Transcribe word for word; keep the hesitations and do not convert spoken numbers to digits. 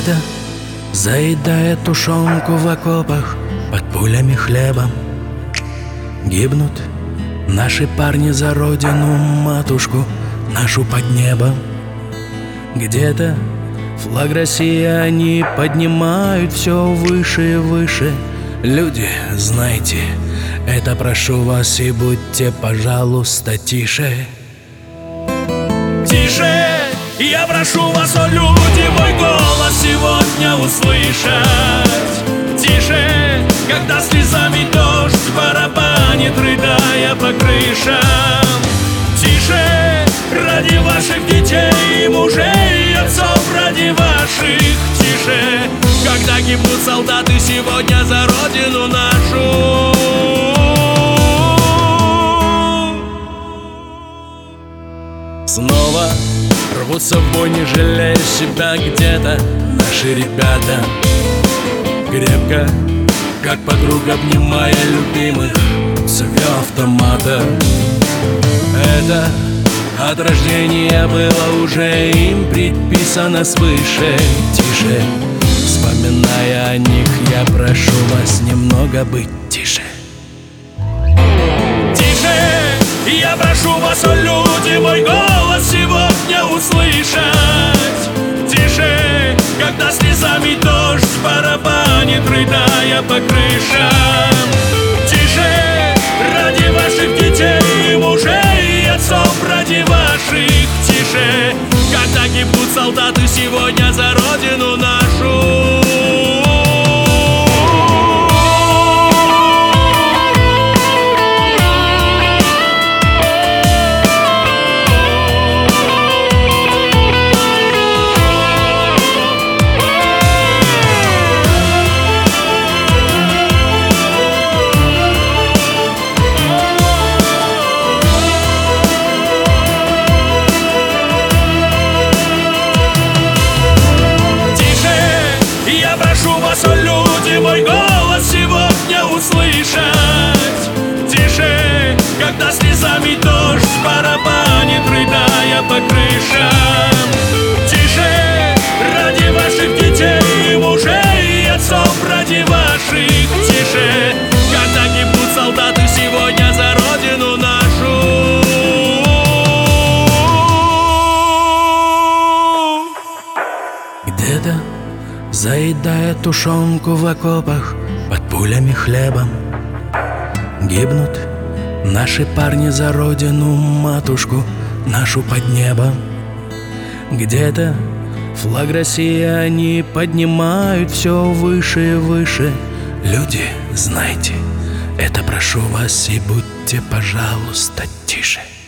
Где-то, заедая тушенку в окопах, под пулями хлебом, гибнут наши парни за родину, матушку нашу под небом. Где-то флаг России они поднимают все выше и выше. Люди, знайте, это прошу вас и будьте, пожалуйста, тише. Тише, я прошу вас, о люди, мой голос сегодня услышать. Тише, когда слезами дождь барабанит, рыдая по крышам. Тише, ради ваших детей, мужей и отцов, ради ваших. Тише, когда гибнут солдаты сегодня за родину нашу. Снова рвутся в бой, не жалея себя, где-то наши ребята. Крепко, как подруга, обнимая любимых с автомата. Это от рождения было уже им предписано свыше. Тише, вспоминая о них, я прошу вас немного быть тише. Тише, я прошу вас, о люди, мой голос сегодня услышать. Тише, когда слезами дождь барабанит, рыдая по крышам. Тише, ради ваших детей, мужей и отцов, ради ваших. Тише, когда гибнут солдаты сегодня за родину нашу. Прошу вас, о люди, мой голос сегодня услышать. Тише, когда слезами дождь барабанит, рыдая по крышам. Тише, ради ваших детей, мужей и отцов, ради ваших. Тише, когда гибнут солдаты сегодня за родину нашу. Где-то, заедая тушенку в окопах, под пулями хлебом, гибнут наши парни за родину, матушку нашу под небом. Где-то флаг России они поднимают все выше и выше. Люди, знайте, это прошу вас и будьте, пожалуйста, тише.